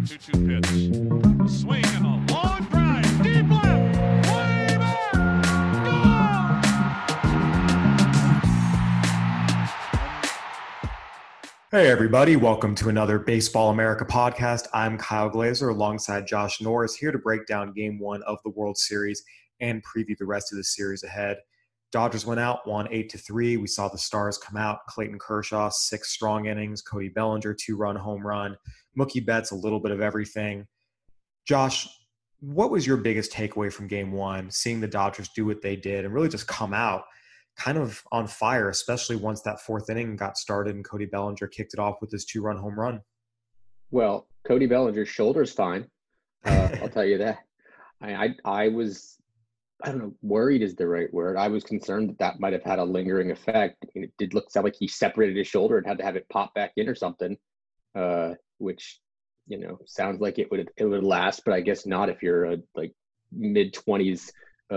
2-2 pitch. A swing and a long drive. Deep left. Way back. Gone! Hey everybody, welcome to another Baseball America podcast. I'm Kyle Glazer alongside Josh Norris here to break down Game 1 of the World Series and preview the rest of the series ahead. Dodgers went out, won 8-3. We saw the Stars come out. Clayton Kershaw, 6 strong innings. Cody Bellinger, 2-run home run. Mookie Betts, a little bit of everything. Josh, what was your biggest takeaway from Game 1, seeing the Dodgers do what they did and really just come out kind of on fire, especially once that 4th inning got started and Cody Bellinger kicked it off with his 2-run home run? Well, Cody Bellinger's shoulder's fine. I'll tell you that. I was, I don't know, worried is the right word. I was concerned that might have had a lingering effect. It did sound like he separated his shoulder and had to have it pop back in or something, which, sounds like it would last, but I guess not if you're a mid-20s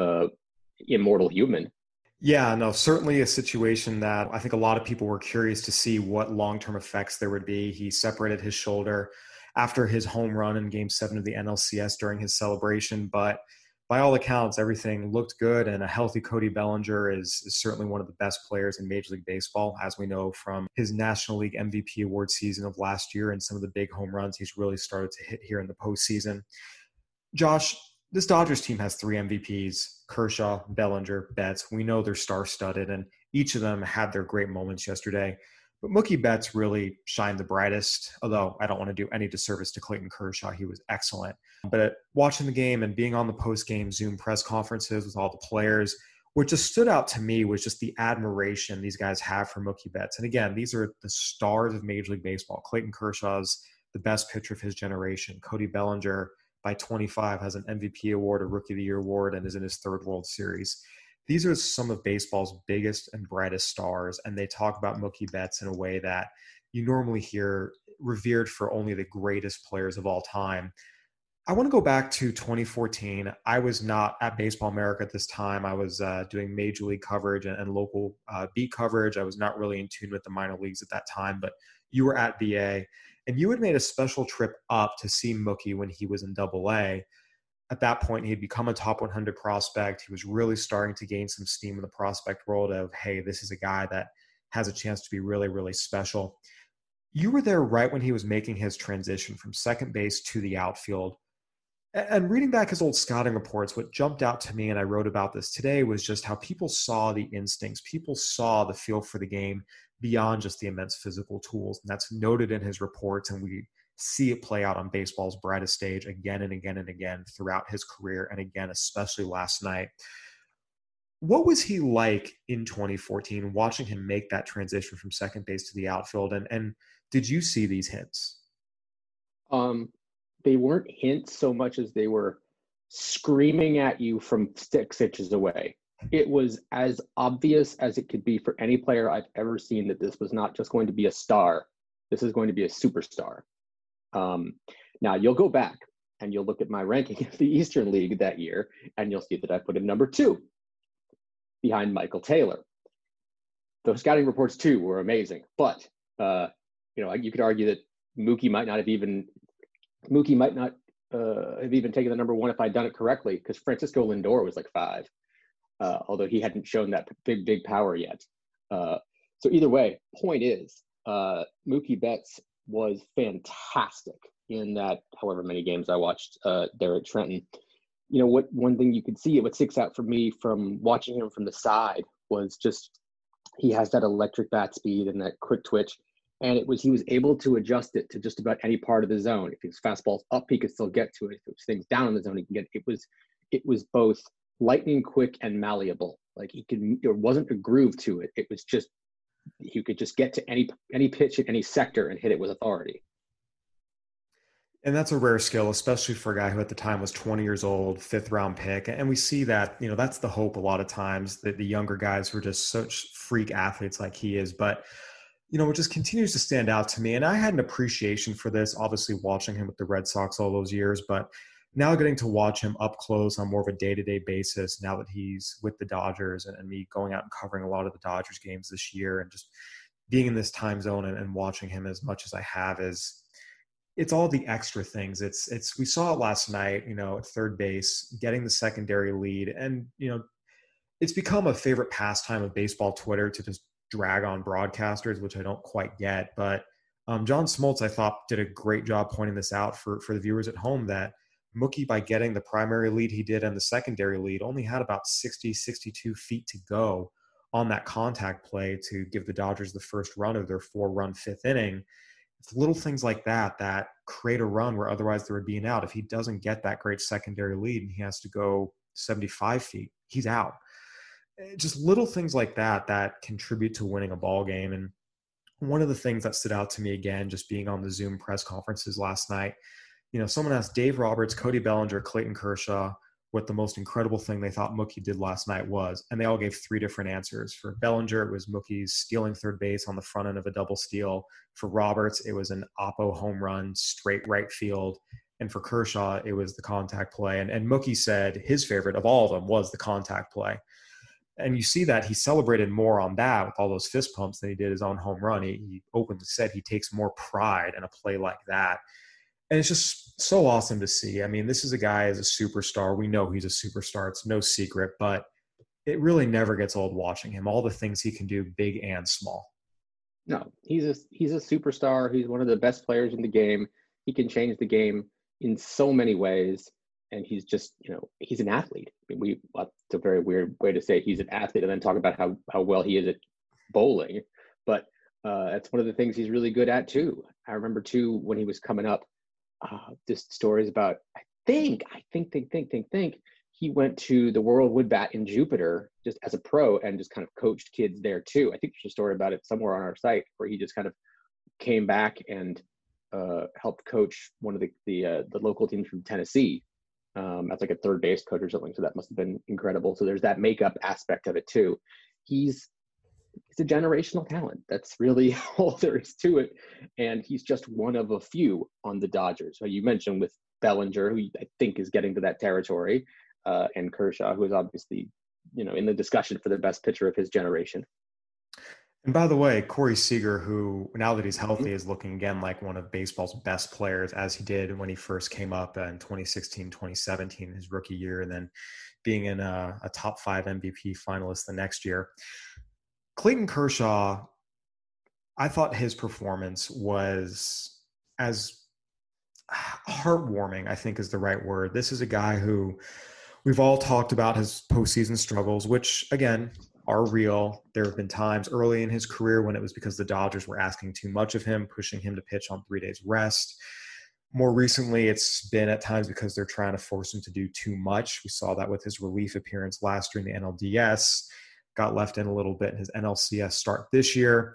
immortal human. Yeah, no, certainly a situation that I think a lot of people were curious to see what long-term effects there would be. He separated his shoulder after his home run in Game 7 of the NLCS during his celebration, but by all accounts, everything looked good, and a healthy Cody Bellinger is certainly one of the best players in Major League Baseball, as we know from his National League MVP award season of last year and some of the big home runs he's really started to hit here in the postseason. Josh, this Dodgers team has 3 MVPs, Kershaw, Bellinger, Betts. We know they're star-studded, and each of them had their great moments yesterday. But Mookie Betts really shined the brightest, although I don't want to do any disservice to Clayton Kershaw. He was excellent. But watching the game and being on the post-game Zoom press conferences with all the players, what just stood out to me was just the admiration these guys have for Mookie Betts. And again, these are the stars of Major League Baseball. Clayton Kershaw's the best pitcher of his generation. Cody Bellinger, by 25, has an MVP award, a Rookie of the Year award, and is in his 3rd World Series. These are some of baseball's biggest and brightest stars, and they talk about Mookie Betts in a way that you normally hear revered for only the greatest players of all time. I want to go back to 2014. I was not at Baseball America at this time. I was doing Major League coverage and local beat coverage. I was not really in tune with the minor leagues at that time, but you were at VA, and you had made a special trip up to see Mookie when he was in Double-A. At that point, he had become a top 100 prospect. He was really starting to gain some steam in the prospect world of, hey, this is a guy that has a chance to be really, really special. You were there right when he was making his transition from second base to the outfield. And reading back his old scouting reports, what jumped out to me, and I wrote about this today, was just how people saw the instincts. People saw the feel for the game beyond just the immense physical tools. And that's noted in his reports, and we see it play out on baseball's brightest stage again and again and again throughout his career, and again, especially last night. What was he like in 2014, watching him make that transition from second base to the outfield? And did you see these hints? They weren't hints so much as they were screaming at you from 6 inches away. It was as obvious as it could be for any player I've ever seen that this was not just going to be a star. This is going to be a superstar. Now you'll go back and you'll look at my ranking of the Eastern League that year, and you'll see that I put him number 2 behind Michael Taylor. Those scouting reports too were amazing, but you could argue that Mookie might not have even taken the number 1 if I'd done it correctly, because Francisco Lindor was like 5, although he hadn't shown that big power yet. So either way, point is, Mookie Betts was fantastic in that however many games I watched there at Trenton. One thing you could see, what sticks out for me from watching him from the side was just he has that electric bat speed and that quick twitch, and he was able to adjust it to just about any part of the zone. If his fastball's up, he could still get to it. If it was things down in the zone, he can get it. It was both lightning quick and malleable. Like there wasn't a groove to it. It was just you could just get to any pitch in any sector and hit it with authority. And that's a rare skill, especially for a guy who at the time was 20 years old, 5th round pick. And we see that, that's the hope a lot of times, that the younger guys who are just such freak athletes like he is. But, it just continues to stand out to me. And I had an appreciation for this, obviously watching him with the Red Sox all those years, but now getting to watch him up close on more of a day-to-day basis now that he's with the Dodgers, and me going out and covering a lot of the Dodgers games this year and just being in this time zone and watching him as much as I have is it's all the extra things. It's we saw it last night, at third base, getting the secondary lead. And, it's become a favorite pastime of baseball Twitter to just drag on broadcasters, which I don't quite get. But John Smoltz, I thought, did a great job pointing this out for the viewers at home, that Mookie, by getting the primary lead he did and the secondary lead, only had about 60, 62 feet to go on that contact play to give the Dodgers the first run of their 4-run fifth inning. It's little things like that that create a run where otherwise there would be an out. If he doesn't get that great secondary lead and he has to go 75 feet, he's out. Just little things like that that contribute to winning a ball game. And one of the things that stood out to me, again, just being on the Zoom press conferences last night, someone asked Dave Roberts, Cody Bellinger, Clayton Kershaw what the most incredible thing they thought Mookie did last night was, and they all gave three different answers. For Bellinger, it was Mookie's stealing third base on the front end of a double steal. For Roberts, it was an Oppo home run, straight right field. And for Kershaw, it was the contact play. And Mookie said his favorite of all of them was the contact play. And you see that he celebrated more on that with all those fist pumps than he did his own home run. He openly said he takes more pride in a play like that. And it's just so awesome to see. I mean, this is a guy as a superstar. We know he's a superstar. It's no secret, but it really never gets old watching him. All the things he can do, big and small. No, he's a superstar. He's one of the best players in the game. He can change the game in so many ways. And he's just, he's an athlete. I mean, it's a very weird way to say he's an athlete and then talk about how well he is at bowling. But that's one of the things he's really good at too. I remember too, when he was coming up, just stories about, I think he went to the World Wood Bat in Jupiter just as a pro and just kind of coached kids there too. I think there's a story about it somewhere on our site where he just kind of came back and helped coach one of the local teams from Tennessee as like a third base coach or something. So that must have been incredible. So there's that makeup aspect of it too. He's a generational talent. That's really all there is to it. And he's just one of a few on the Dodgers. So you mentioned with Bellinger, who I think is getting to that territory, and Kershaw, who is obviously, in the discussion for the best pitcher of his generation. And by the way, Corey Seager, who now that he's healthy is looking again like one of baseball's best players, as he did when he first came up in 2016, 2017, his rookie year, and then being in a top 5 MVP finalist the next year. Clayton Kershaw, I thought his performance was as heartwarming, I think is the right word. This is a guy who we've all talked about his postseason struggles, which, again, are real. There have been times early in his career when it was because the Dodgers were asking too much of him, pushing him to pitch on 3 days rest. More recently, it's been at times because they're trying to force him to do too much. We saw that with his relief appearance last year in the NLDS. Got left in a little bit in his NLCS start this year.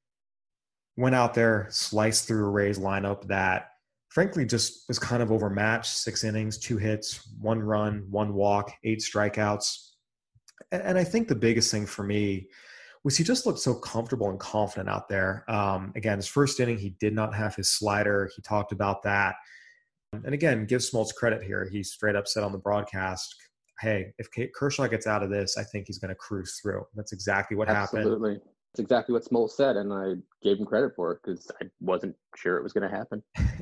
Went out there, sliced through a Rays lineup that frankly just was kind of overmatched. 6 innings, 2 hits, 1 run, 1 walk, 8 strikeouts. And I think the biggest thing for me was he just looked so comfortable and confident out there. Again, his first inning, he did not have his slider. He talked about that. And again, give Smoltz credit here. He straight up said on the broadcast, hey, if Kershaw gets out of this, I think he's going to cruise through. That's exactly what happened. Absolutely. That's exactly what Smoltz said, and I gave him credit for it because I wasn't sure it was going to happen.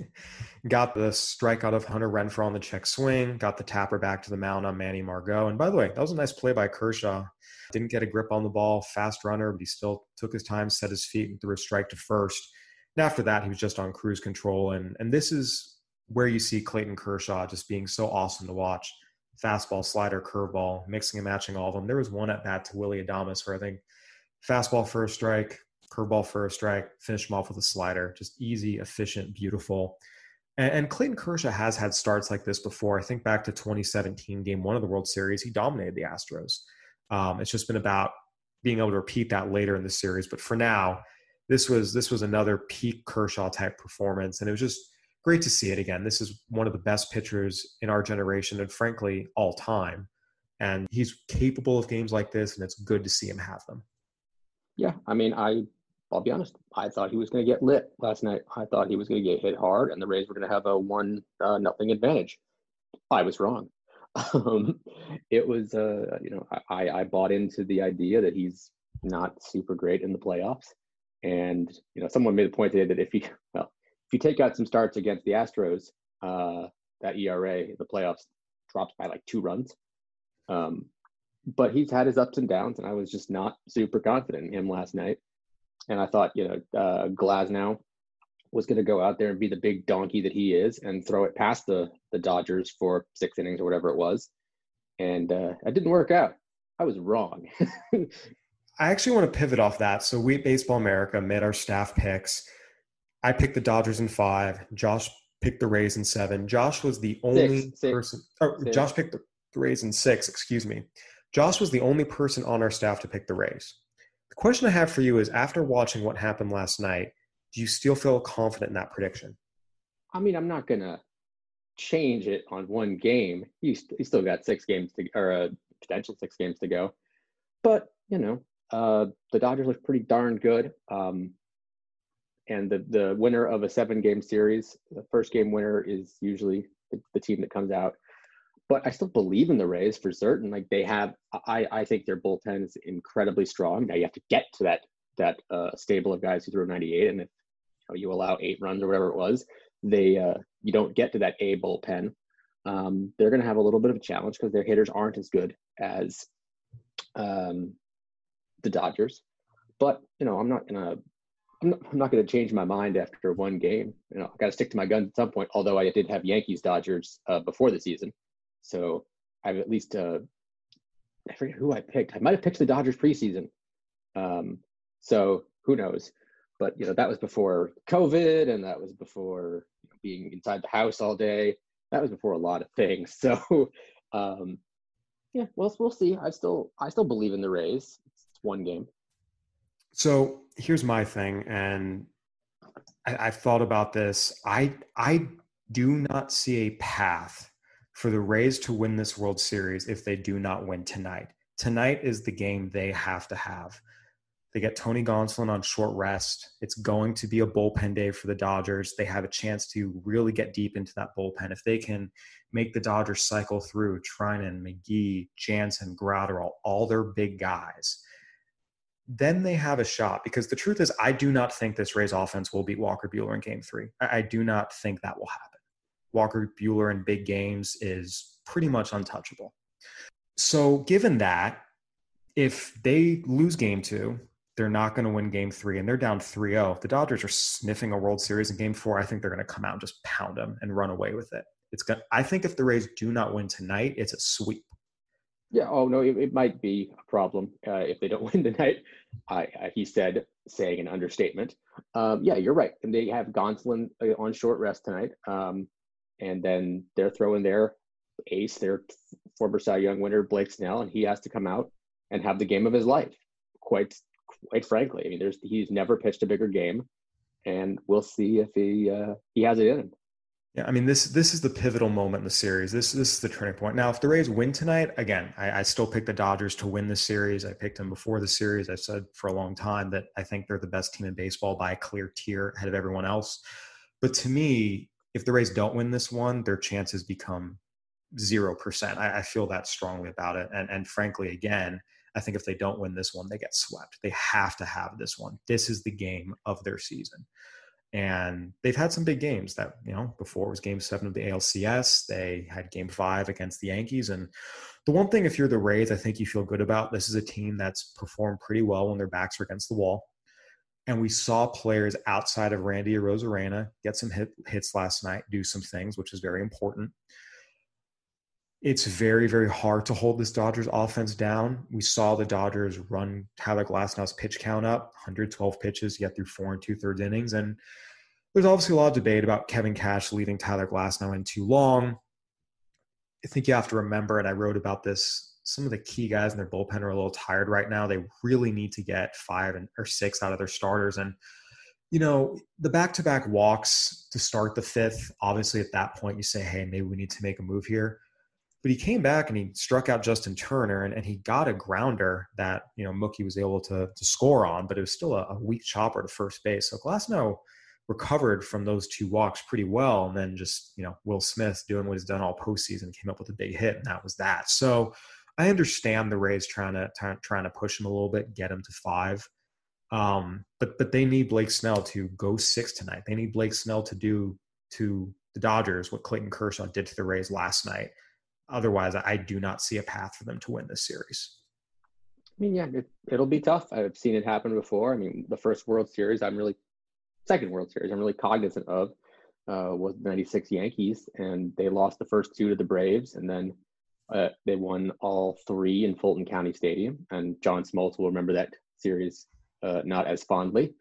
Got the strikeout of Hunter Renfroe on the check swing, got the tapper back to the mound on Manny Margot. And by the way, that was a nice play by Kershaw. Didn't get a grip on the ball, fast runner, but he still took his time, set his feet, and threw a strike to first. And after that, he was just on cruise control. And this is where you see Clayton Kershaw just being so awesome to watch. Fastball, slider, curveball, mixing and matching all of them. There was one at bat to Willy Adames where I think fastball for a strike, curveball for a strike, finish him off with a slider. Just easy, efficient, beautiful. And Clayton Kershaw has had starts like this before. I think back to 2017, Game 1 of the World Series, he dominated the Astros. It's just been about being able to repeat that later in the series. But for now, this was another peak Kershaw type performance, and it was just great to see it again. This is one of the best pitchers in our generation and frankly, all time. And he's capable of games like this, and it's good to see him have them. Yeah, I mean, I'll be honest. I thought he was going to get lit last night. I thought he was going to get hit hard, and the Rays were going to have a 1-0 advantage. I was wrong. It was, I bought into the idea that he's not super great in the playoffs. And, someone made a point today that if If you take out some starts against the Astros, that ERA in the playoffs dropped by like 2 runs. But he's had his ups and downs, and I was just not super confident in him last night. And I thought, Glasnow was going to go out there and be the big donkey that he is and throw it past the Dodgers for 6 innings or whatever it was. And it didn't work out. I was wrong. I actually want to pivot off that. So we at Baseball America made our staff picks. I picked the Dodgers in 5. Josh picked the Rays in 7. Josh was the only person. Josh picked the Rays in 6, excuse me. Josh was the only person on our staff to pick the Rays. The question I have for you is, after watching what happened last night, do you still feel confident in that prediction? I mean, I'm not going to change it on one game. You still got 6 games or potential 6 games to go. But, the Dodgers look pretty darn good. And the winner of a 7-game series, the first game winner is usually the team that comes out. But I still believe in the Rays for certain. Like I think their bullpen is incredibly strong. Now you have to get to that stable of guys who throw 98, and if you allow 8 runs or whatever it was, you don't get to that A bullpen. They're going to have a little bit of a challenge because their hitters aren't as good as the Dodgers. But I'm not going to change my mind after one game. I got to stick to my guns at some point. Although I did have Yankees Dodgers before the season. So I've at least, I forget who I picked. I might have picked the Dodgers preseason. So who knows? But, that was before COVID, and that was before being inside the house all day. That was before a lot of things. So, we'll see. I still believe in the Rays. It's one game. So here's my thing, and I've thought about this. I do not see a path for the Rays to win this World Series if they do not win tonight. Tonight is the game they have to have. They get Tony Gonsolin on short rest. It's going to be a bullpen day for the Dodgers. They have a chance to really get deep into that bullpen. If they can make the Dodgers cycle through Treinen, McGee, Jansen, Graterol, all their big guys, then they have a shot. Because the truth is, I do not think this Rays offense will beat Walker Buehler in Game 3. I do not think that will happen. Walker Buehler in big games is pretty much untouchable. So given that, if they lose Game 2, they're not going to win Game 3, and they're down 3-0. If the Dodgers are sniffing a World Series in Game 4, I think they're going to come out and just pound them and run away with it. I think if the Rays do not win tonight, it's a sweep. Yeah. Oh no, it might be a problem if they don't win tonight. He said, saying an understatement. Yeah, you're right. And they have Gonsolin on short rest tonight. And then they're throwing their ace, their former Cy Young winner, Blake Snell, and he has to come out and have the game of his life. Quite frankly, I mean, he's never pitched a bigger game, and we'll see if he has it in him. Yeah, I mean, this is the pivotal moment in the series. This is the turning point. Now, if the Rays win tonight, again, I still pick the Dodgers to win the series. I picked them before the series. I said for a long time that I think they're the best team in baseball by a clear tier ahead of everyone else. But to me, if the Rays don't win this one, their chances become 0%. I feel that strongly about it. And frankly, again, I think if they don't win this one, they get swept. They have to have this one. This is the game of their season. And they've had some big games that, before it was Game 7 of the ALCS. They had Game 5 against the Yankees. And the one thing, if you're the Rays, I think you feel good about, this is a team that's performed pretty well when their backs are against the wall. And we saw players outside of Randy Arozarena get some hits last night, do some things, which is very important. It's very, very hard to hold this Dodgers offense down. We saw the Dodgers run Tyler Glasnow's pitch count up, 112 pitches, get through 4 2/3 innings. And there's obviously a lot of debate about Kevin Cash leaving Tyler Glasnow in too long. I think you have to remember, and I wrote about this, some of the key guys in their bullpen are a little tired right now. They really need to get 5 or 6 out of their starters. And, the back-to-back walks to start the 5th, obviously at that point you say, hey, maybe we need to make a move here. But he came back and he struck out Justin Turner, and he got a grounder that, Mookie was able to score on, but it was still a weak chopper to first base. So Glasnow recovered from those 2 walks pretty well. And then just, Will Smith doing what he's done all postseason, came up with a big hit, and that was that. So I understand the Rays trying to push him a little bit, get him to 5. But they need Blake Snell to go 6 tonight. They need Blake Snell to do to the Dodgers what Clayton Kershaw did to the Rays last night. Otherwise, I do not see a path for them to win this series. I mean, yeah, it'll be tough. I've seen it happen before. I mean, the first World Series, second World Series, I'm really cognizant of was the 96 Yankees, and they lost the first 2 to the Braves, and then they won all 3 in Fulton County Stadium. And John Smoltz will remember that series not as fondly.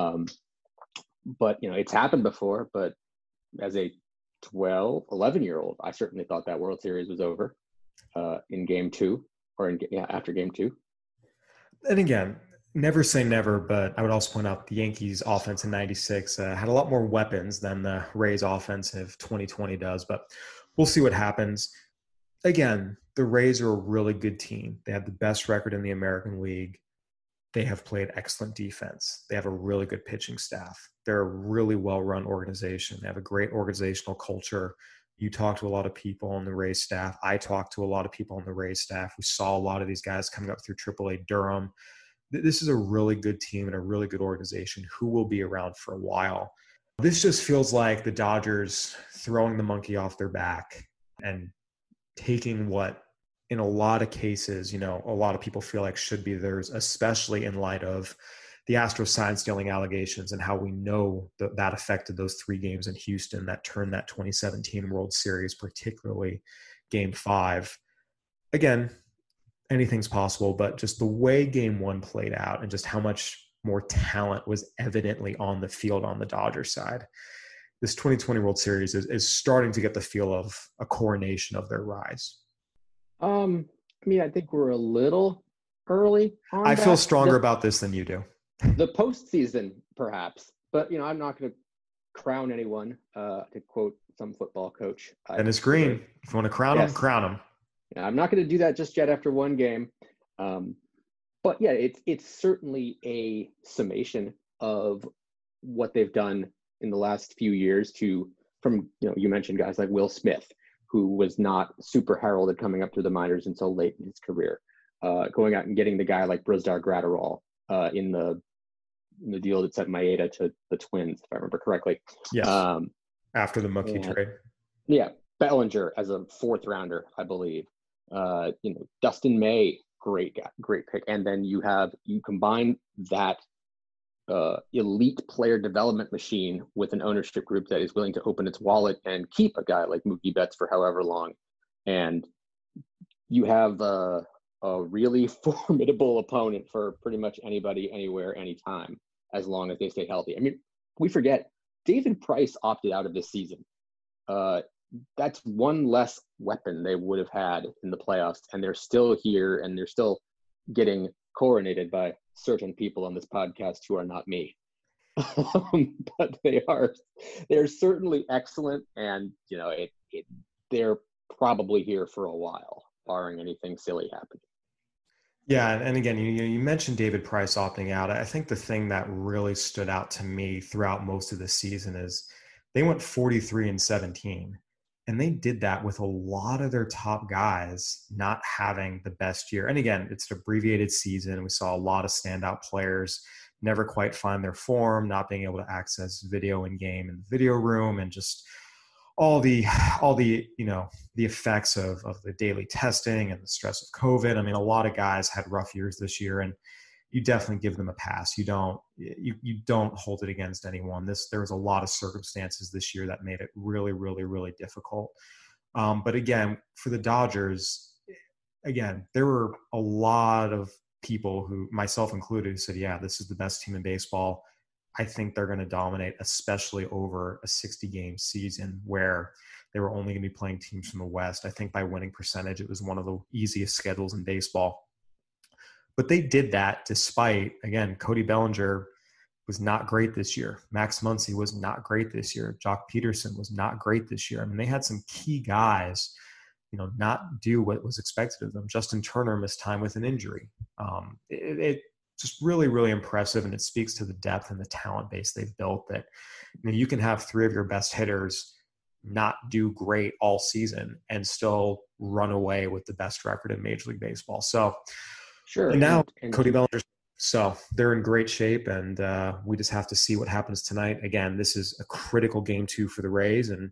But, it's happened before, but as a 11-year-old, I certainly thought that World Series was over in game 2 or after game 2. And again, never say never, but I would also point out the Yankees offense in 96 had a lot more weapons than the Rays offensive 2020 does, but we'll see what happens. Again, the Rays are a really good team. They have the best record in the American League. They have played excellent defense. They have a really good pitching staff. They're a really well-run organization. They have a great organizational culture. You talk to a lot of people on the Rays staff. I talked to a lot of people on the Rays staff. We saw a lot of these guys coming up through AAA Durham. This is a really good team and a really good organization who will be around for a while. This just feels like the Dodgers throwing the monkey off their back and taking what, in a lot of cases, a lot of people feel like should be theirs, especially in light of the Astros sign stealing allegations and how we know that affected those 3 games in Houston that turned that 2017 World Series, particularly Game 5. Again, anything's possible, but just the way Game 1 played out and just how much more talent was evidently on the field on the Dodgers side, this 2020 World Series is starting to get the feel of a coronation of their rise. I mean, I think we're a little early on I feel stronger about this than you do. The postseason, perhaps, but I'm not going to crown anyone. To quote some football coach, Dennis Green. If you want to crown him, crown him. Yeah, I'm not going to do that just yet after one game. But yeah, it's certainly a summation of what they've done in the last few years. From you mentioned guys like Will Smith, who was not super heralded coming up through the minors until late in his career, going out and getting the guy like Brusdar Graterol in the deal that sent Maeda to the Twins, if I remember correctly. Yes. After the Mookie trade. Yeah, Bellinger as a 4th rounder, I believe. Dustin May, great guy, great pick. And then you combine that elite player development machine with an ownership group that is willing to open its wallet and keep a guy like Mookie Betts for however long. And you have a really formidable opponent for pretty much anybody, anywhere, anytime, as long as they stay healthy. I mean, we forget David Price opted out of this season. That's one less weapon they would have had in the playoffs, and they're still here, and they're still getting coronated by certain people on this podcast who are not me. But they're certainly excellent, and they're probably here for a while, barring anything silly happening. Yeah, and again, you mentioned David Price opting out. I think the thing that really stood out to me throughout most of the season is they went 43-17, and they did that with a lot of their top guys not having the best year. And again, it's an abbreviated season. We saw a lot of standout players never quite find their form, not being able to access video in game in the video room, and just all the the effects of the daily testing and the stress of COVID. I mean, a lot of guys had rough years this year, and you definitely give them a pass. You don't hold it against anyone. There was a lot of circumstances this year that made it really, really, really difficult. But again, for the Dodgers, there were a lot of people who, myself included, who said, yeah, this is the best team in baseball. I think they're going to dominate, especially over a 60-game season where they were only going to be playing teams from the West. I think by winning percentage, it was one of the easiest schedules in baseball. But they did that despite, again, Cody Bellinger was not great this year. Max Muncy was not great this year. Jock Peterson was not great this year. I mean, they had some key guys, not do what was expected of them. Justin Turner missed time with an injury. It just really, really impressive, and it speaks to the depth and the talent base they've built, that you can have 3 of your best hitters not do great all season and still run away with the best record in Major League Baseball. So sure. and now and Cody Bellinger's So they're in great shape, and we just have to see what happens tonight. Again, this is a critical game 2 for the Rays, and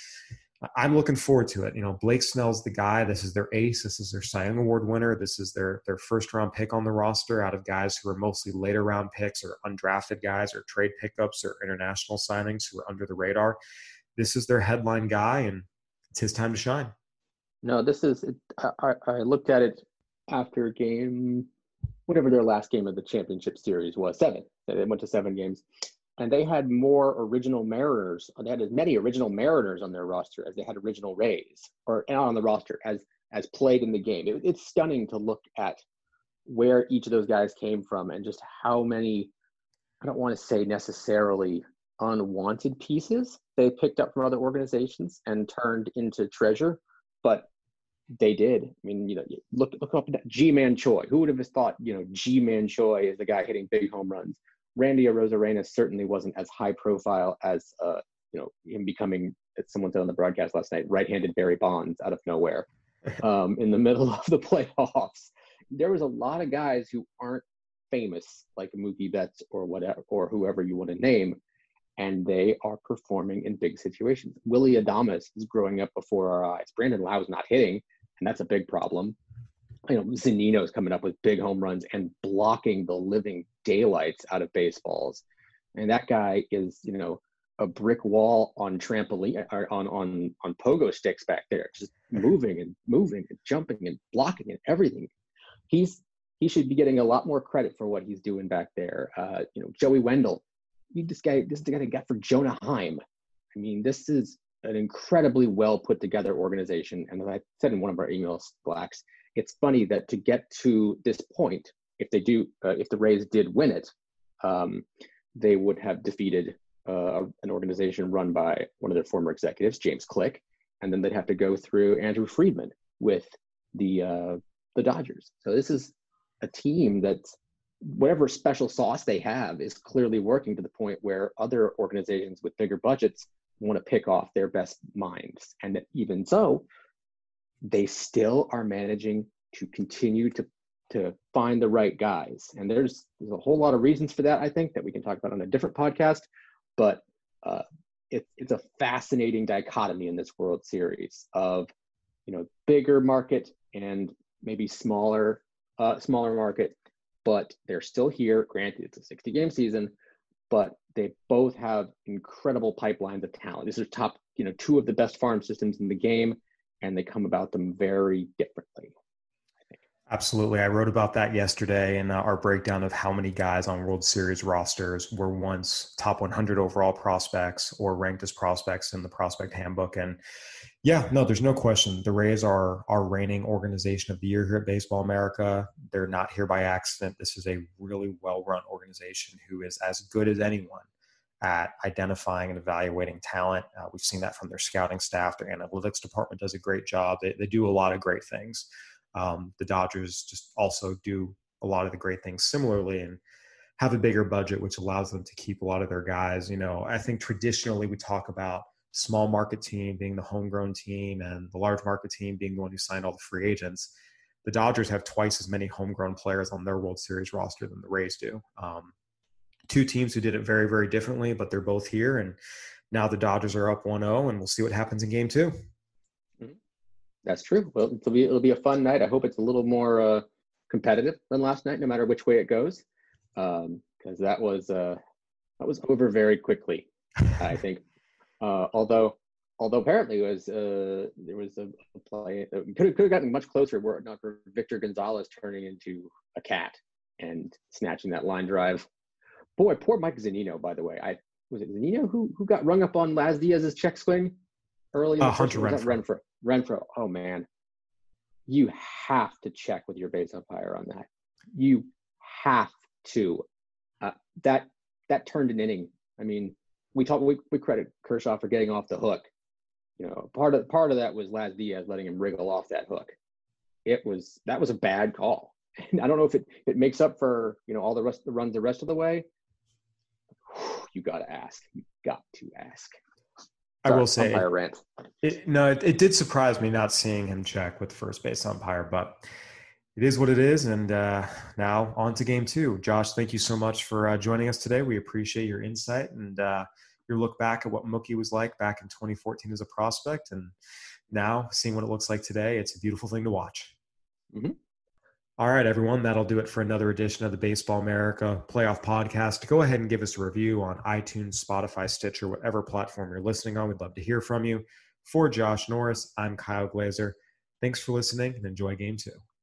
I'm looking forward to it. Blake Snell's the guy. This is their ace. This is their Cy Young Award winner. This is their first-round pick on the roster out of guys who are mostly later-round picks or undrafted guys or trade pickups or international signings who are under the radar. This is their headline guy, and it's his time to shine. No, this is – I looked at it after game – whatever their last game of the championship series was, 7. They went to 7 games. And they had more original Mariners. They had as many original Mariners on their roster as they had original Rays, or on the roster as played in the game. It's stunning to look at where each of those guys came from and just how many, I don't want to say necessarily unwanted pieces they picked up from other organizations and turned into treasure, but they did. I mean, look up at G-Man Choi. Who would have thought, G-Man Choi is the guy hitting big home runs? Randy Arozarena certainly wasn't as high profile as, him becoming, as someone said on the broadcast last night, right-handed Barry Bonds out of nowhere in the middle of the playoffs. There was a lot of guys who aren't famous, like Mookie Betts or whatever, or whoever you want to name, and they are performing in big situations. Willie Adames is growing up before our eyes. Brandon Lau's not hitting, and that's a big problem. Zunino's coming up with big home runs and blocking the living daylights out of baseballs. And that guy is, a brick wall on trampoline or on pogo sticks back there, just moving and jumping and blocking and everything. He should be getting a lot more credit for what he's doing back there. Joey Wendell, this is the guy they got for Jonah Heim. I mean, this is an incredibly well put together organization. And as I said in one of our emails, Blacks, it's funny that to get to this point, if the Rays did win it, they would have defeated an organization run by one of their former executives, James Click, and then they'd have to go through Andrew Friedman with the Dodgers. So this is a team that's, whatever special sauce they have is clearly working to the point where other organizations with bigger budgets want to pick off their best minds. And even so, they still are managing to continue to find the right guys. And there's a whole lot of reasons for that, I think, that we can talk about on a different podcast. But it's a fascinating dichotomy in this World Series of, bigger market and maybe smaller market, but they're still here. Granted, it's a 60-game season, but they both have incredible pipelines of talent. These are top, 2 of the best farm systems in the game, and they come about them very differently, I think. Absolutely. I wrote about that yesterday in our breakdown of how many guys on World Series rosters were once top 100 overall prospects or ranked as prospects in the prospect handbook. And yeah, no, there's no question. The Rays are our reigning organization of the year here at Baseball America. They're not here by accident. This is a really well-run organization who is as good as anyone at identifying and evaluating talent. We've seen that from their scouting staff. Their analytics department does a great job. They do a lot of great things. The Dodgers just also do a lot of the great things similarly and have a bigger budget, which allows them to keep a lot of their guys. I think traditionally we talk about small market team being the homegrown team and the large market team being the one who signed all the free agents. The Dodgers have twice as many homegrown players on their World Series roster than the Rays do. 2 teams who did it very, very differently, but they're both here. And now the Dodgers are up 1-0, and we'll see what happens in game 2. That's true. Well, it'll be a fun night. I hope it's a little more competitive than last night, no matter which way it goes, because that was over very quickly, I think. Although apparently there was a play that could have gotten much closer were it not for Victor Gonzalez turning into a cat and snatching that line drive. Boy, poor Mike Zunino, by the way. Was it Zunino who got rung up on Laz Diaz's check swing early in the Hunter Renfroe. Renfroe. Oh man, you have to check with your base umpire on that. You have to. That turned an inning. I mean, we credit Kershaw for getting off the hook. Part of that was Laz Diaz letting him wriggle off that hook. That was a bad call. And I don't know if it makes up for all the runs the rest of the way. You got to ask. I will say, umpire rant. It did surprise me not seeing him check with the first base umpire, but It is what it is. And now on to game two. Josh, thank you so much for joining us today. We appreciate your insight and your look back at what Mookie was like back in 2014 as a prospect. And now seeing what it looks like today, it's a beautiful thing to watch. Mm-hmm. All right, everyone, that'll do it for another edition of the Baseball America Playoff Podcast. Go ahead and give us a review on iTunes, Spotify, Stitcher, whatever platform you're listening on. We'd love to hear from you. For Josh Norris, I'm Kyle Glazer. Thanks for listening and enjoy game two.